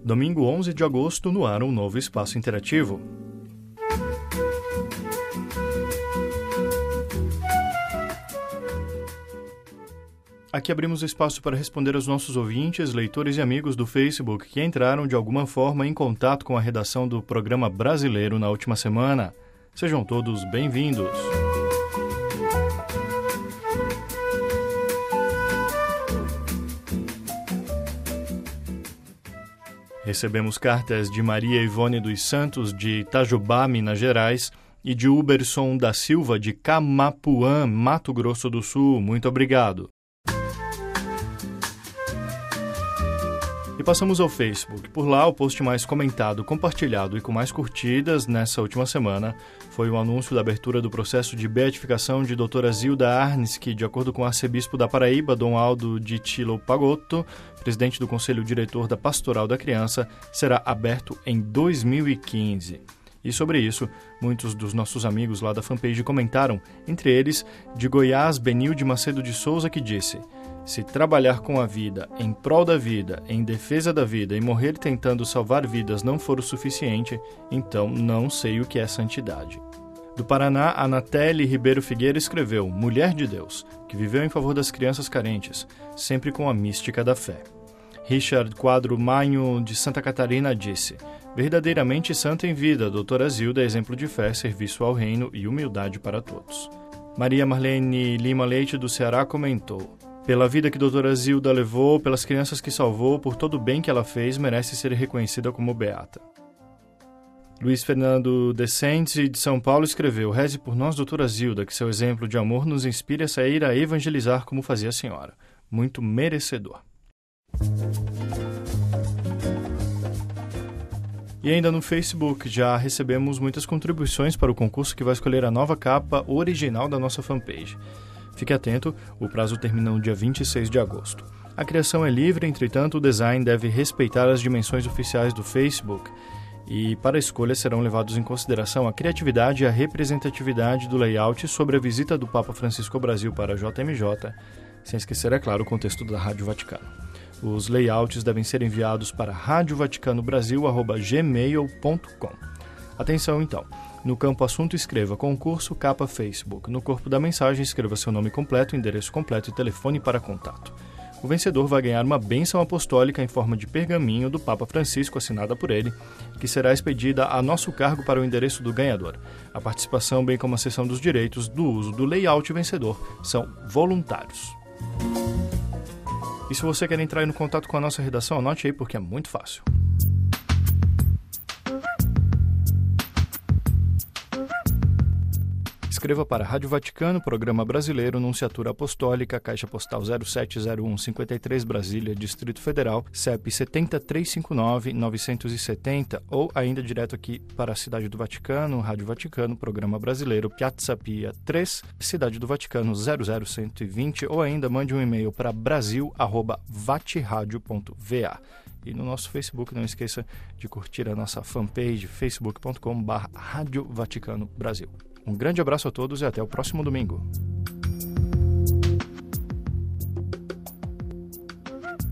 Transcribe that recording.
Domingo 11 de agosto, no ar um novo espaço interativo. Aqui abrimos espaço para responder aos nossos ouvintes, leitores e amigos do Facebook que entraram de alguma forma em contato com a redação do programa brasileiro na última semana. Sejam todos bem-vindos. Recebemos cartas de Maria Ivone dos Santos, de Itajubá, Minas Gerais, e de Uberson da Silva, de Camapuã, Mato Grosso do Sul. Muito obrigado. E passamos ao Facebook. Por lá, o post mais comentado, compartilhado e com mais curtidas nessa última semana foi o anúncio da abertura do processo de beatificação de doutora Zilda Arnes, que, de acordo com o arcebispo da Paraíba, Dom Aldo de Tilo Pagotto, presidente do Conselho Diretor da Pastoral da Criança, será aberto em 2015. E sobre isso, muitos dos nossos amigos lá da fanpage comentaram, entre eles, de Goiás, Benilde Macedo de Souza, que disse: se trabalhar com a vida, em prol da vida, em defesa da vida e morrer tentando salvar vidas não for o suficiente, então não sei o que é santidade. Do Paraná, Anatele Ribeiro Figueira escreveu: Mulher de Deus, que viveu em favor das crianças carentes, sempre com a mística da fé. Richard Quadro Manho, de Santa Catarina, disse: verdadeiramente santa em vida, doutora Zilda é exemplo de fé, serviço ao reino e humildade para todos. Maria Marlene Lima Leite, do Ceará, comentou: pela vida que doutora Zilda levou, pelas crianças que salvou, por todo o bem que ela fez, merece ser reconhecida como beata. Luiz Fernando Decentes, de São Paulo, escreveu: reze por nós, doutora Zilda, que seu exemplo de amor nos inspire a sair a evangelizar como fazia a senhora. Muito merecedor. E ainda no Facebook já recebemos muitas contribuições para o concurso que vai escolher a nova capa original da nossa fanpage. Fique atento, o prazo termina no dia 26 de agosto. A criação é livre, entretanto, o design deve respeitar as dimensões oficiais do Facebook. E para a escolha serão levados em consideração a criatividade e a representatividade do layout sobre a visita do Papa Francisco ao Brasil para a JMJ, sem esquecer, é claro, o contexto da Rádio Vaticano. Os layouts devem ser enviados para radiovaticaноbrasil@gmail.com. Atenção, então. No campo assunto, escreva concurso capa Facebook. No corpo da mensagem, escreva seu nome completo, endereço completo e telefone para contato. O vencedor vai ganhar uma bênção apostólica em forma de pergaminho do Papa Francisco, assinada por ele, que será expedida a nosso cargo para o endereço do ganhador. A participação, bem como a cessão dos direitos do uso do layout vencedor, são voluntários. E se você quer entrar em contato com a nossa redação, anote aí porque é muito fácil. Escreva para a Rádio Vaticano, Programa Brasileiro, Nunciatura Apostólica, Caixa Postal 070153, Brasília, Distrito Federal, CEP 70359-970, ou ainda direto aqui para a Cidade do Vaticano, Rádio Vaticano, Programa Brasileiro, Piazza Pia 3, Cidade do Vaticano 00120, ou ainda mande um e-mail para brasil@vatiradio.va. E no nosso Facebook, não esqueça de curtir a nossa fanpage, facebook.com/Rádio Vaticano Brasil. Um grande abraço a todos e até o próximo domingo.